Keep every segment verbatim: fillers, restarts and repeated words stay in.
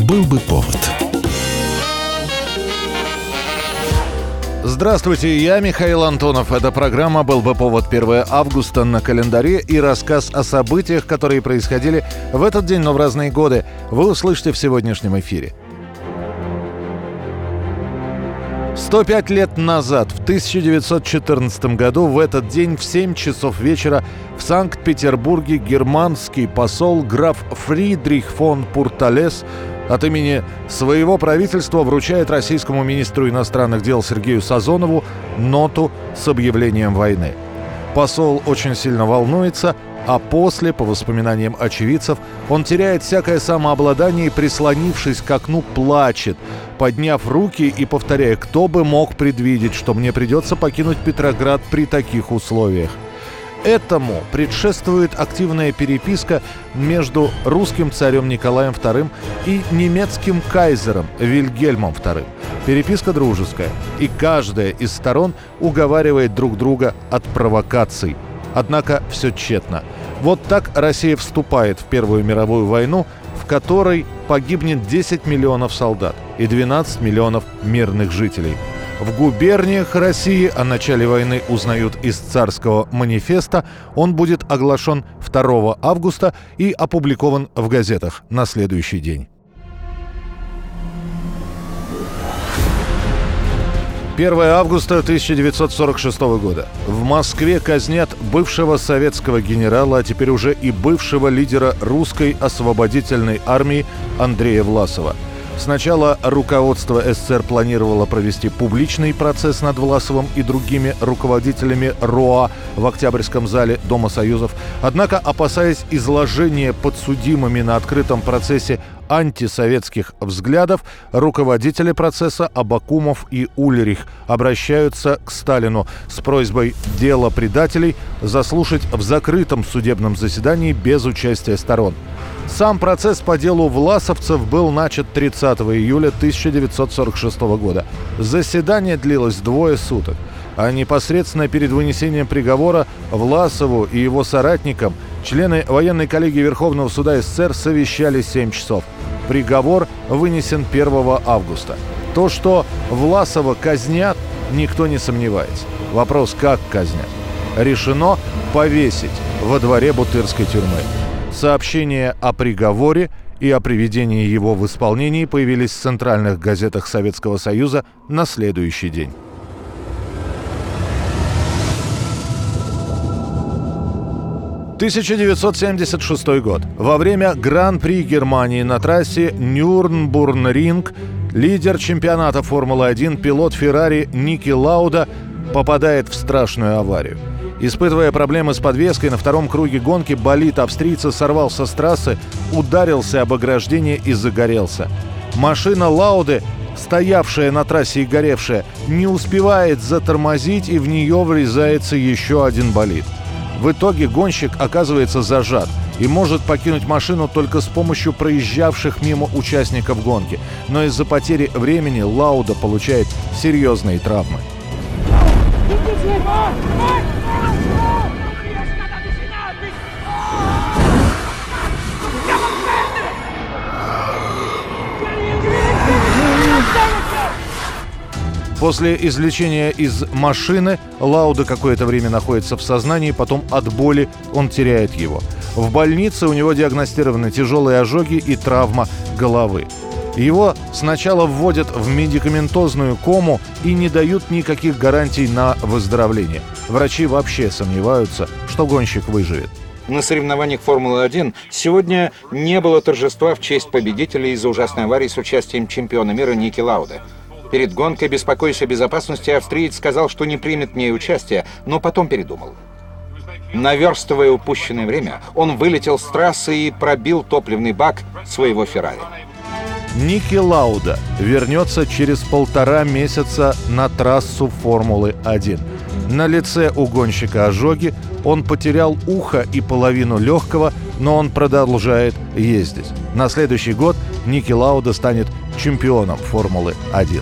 Был бы повод. Здравствуйте, я Михаил Антонов. Эта программа «Был бы повод» первого августа на календаре и рассказ о событиях, которые происходили в этот день, но в разные годы, вы услышите в сегодняшнем эфире. сто пять лет назад, в тысяча девятьсот четырнадцатом году, в этот день в семь часов вечера в Санкт-Петербурге германский посол граф Фридрих фон Пурталес от имени своего правительства вручает российскому министру иностранных дел Сергею Сазонову ноту с объявлением войны. Посол очень сильно волнуется, а после, по воспоминаниям очевидцев, он теряет всякое самообладание и, прислонившись к окну, плачет, подняв руки и повторяя: «Кто бы мог предвидеть, что мне придется покинуть Петроград при таких условиях». Этому предшествует активная переписка между русским царем Николаем вторым и немецким кайзером Вильгельмом вторым. Переписка дружеская, и каждая из сторон уговаривает друг друга от провокаций. Однако все тщетно. Вот так Россия вступает в Первую мировую войну, в которой погибнет десять миллионов солдат и двенадцать миллионов мирных жителей. В губерниях России о начале войны узнают из царского манифеста. Он будет оглашен второго августа и опубликован в газетах на следующий день. первого августа тысяча девятьсот сорок шестого года. В Москве казнят бывшего советского генерала, а теперь уже и бывшего лидера русской освободительной армии Андрея Власова. Сначала руководство СССР планировало провести публичный процесс над Власовым и другими руководителями РОА в Октябрьском зале Дома Союзов. Однако, опасаясь изложения подсудимыми на открытом процессе антисоветских взглядов, руководители процесса Абакумов и Ульрих обращаются к Сталину с просьбой дело предателей заслушать в закрытом судебном заседании без участия сторон. Сам процесс по делу власовцев был начат тридцатого июля тысяча девятьсот сорок шестого года. Заседание длилось двое суток, а непосредственно перед вынесением приговора Власову и его соратникам члены военной коллегии Верховного суда СССР совещались семь часов. Приговор вынесен первого августа. То, что Власова казнят, никто не сомневается. Вопрос, как казнят. Решено повесить во дворе Бутырской тюрьмы. Сообщения о приговоре и о приведении его в исполнении появились в центральных газетах Советского Союза на следующий день. тысяча девятьсот семьдесят шестой год. Во время Гран-при Германии на трассе Нюрнбурн-Ринг лидер чемпионата Формулы-один, пилот Феррари Ники Лауда, попадает в страшную аварию. Испытывая проблемы с подвеской, на втором круге гонки болид австрийца сорвался с трассы, ударился об ограждение и загорелся. Машина Лауды, стоявшая на трассе и горевшая, не успевает затормозить, и в нее врезается еще один болид. В итоге гонщик оказывается зажат и может покинуть машину только с помощью проезжавших мимо участников гонки. Но из-за потери времени Лауда получает серьезные травмы. После извлечения из машины Лауда какое-то время находится в сознании, потом от боли он теряет его. В больнице у него диагностированы тяжелые ожоги и травма головы. Его сначала вводят в медикаментозную кому и не дают никаких гарантий на выздоровление. Врачи вообще сомневаются, что гонщик выживет. На соревнованиях Формулы-один сегодня не было торжества в честь победителя из-за ужасной аварии с участием чемпиона мира Ники Лауды. Перед гонкой, беспокоясь о безопасности, австриец сказал, что не примет в ней участие, но потом передумал. Наверстывая упущенное время, он вылетел с трассы и пробил топливный бак своего Феррари. Ники Лауда вернется через полтора месяца на трассу Формулы-один. На лице у гонщика ожоги, он потерял ухо и половину легкого, но он продолжает ездить. На следующий год Ники Лауда станет чемпионом Формулы-один.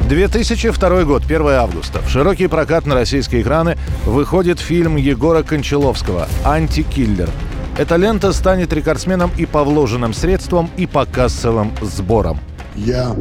две тысячи второй год, первое августа. В широкий прокат на российские экраны выходит фильм Егора Кончаловского «Антикиллер». Эта лента станет рекордсменом и по вложенным средствам, и по кассовым сборам. Я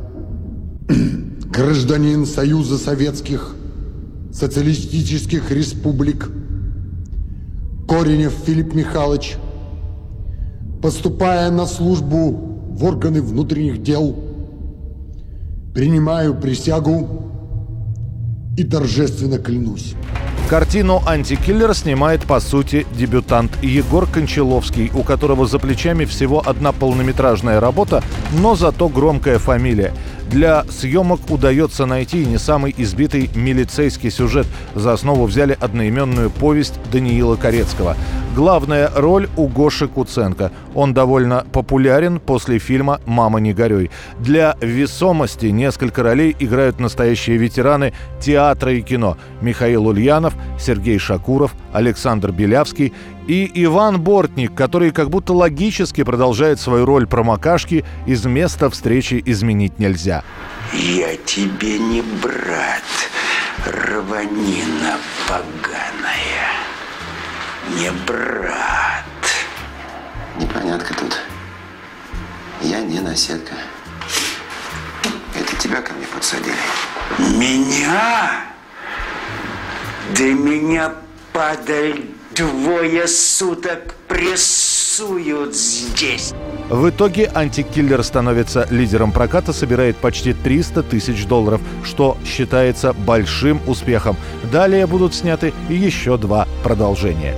гражданин Союза Советских Социалистических Республик Коренев Филипп Михайлович, поступая на службу в органы внутренних дел, принимаю присягу и торжественно клянусь. Картину «Антикиллер» снимает, по сути, дебютант Егор Кончаловский, у которого за плечами всего одна полнометражная работа, но зато громкая фамилия. Для съемок удается найти не самый избитый милицейский сюжет. За основу взяли одноименную повесть Даниила Корецкого. Главная роль у Гоши Куценко. Он довольно популярен после фильма «Мама, не горюй». Для весомости несколько ролей играют настоящие ветераны театра и кино. Михаил Ульянов, Сергей Шакуров, Александр Белявский и Иван Бортник, который как будто логически продолжает свою роль промокашки «Из места встречи изменить нельзя». Я тебе не брат, рванина поганая. Не брат. Непонятка тут. Я не наседка. Это тебя ко мне подсадили. Меня? Да меня, падаль, двое суток прессуют здесь. В итоге «Антикиллер» становится лидером проката, собирает почти триста тысяч долларов, что считается большим успехом. Далее будут сняты еще два продолжения.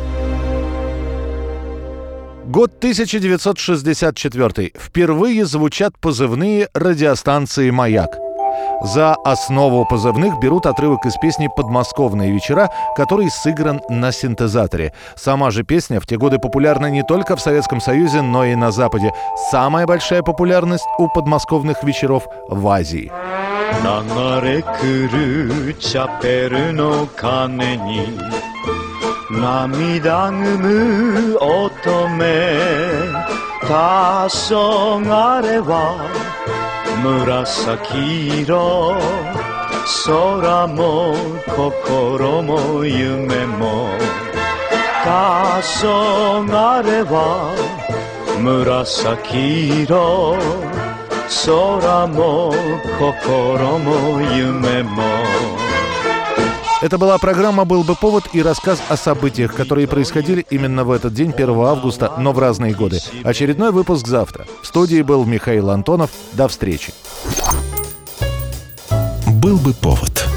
Год тысяча девятьсот шестьдесят четвёртый. Впервые звучат позывные радиостанции «Маяк». За основу позывных берут отрывок из песни «Подмосковные вечера», который сыгран на синтезаторе. Сама же песня в те годы популярна не только в Советском Союзе, но и на Западе. Самая большая популярность у подмосковных вечеров в Азии. Murasaki-iro, sora mo kokoro mo yume mo tasongare wa murasaki-iro, sora mo kokoro mo yume mo. Это была программа «Был бы повод» и рассказ о событиях, которые происходили именно в этот день, первого августа, но в разные годы. Очередной выпуск завтра. В студии был Михаил Антонов. До встречи. «Был бы повод».